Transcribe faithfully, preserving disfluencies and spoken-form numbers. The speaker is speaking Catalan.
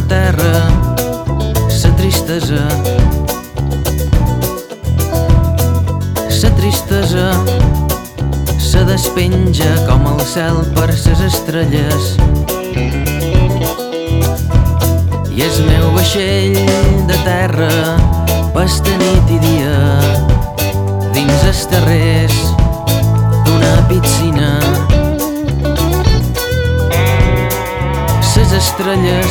terra sa tristesa, sa tristesa se despenja com el cel per ses estrelles. I el meu vaixell de terra pasta nit i dia dins els terrers d'una piscina. Ses estrelles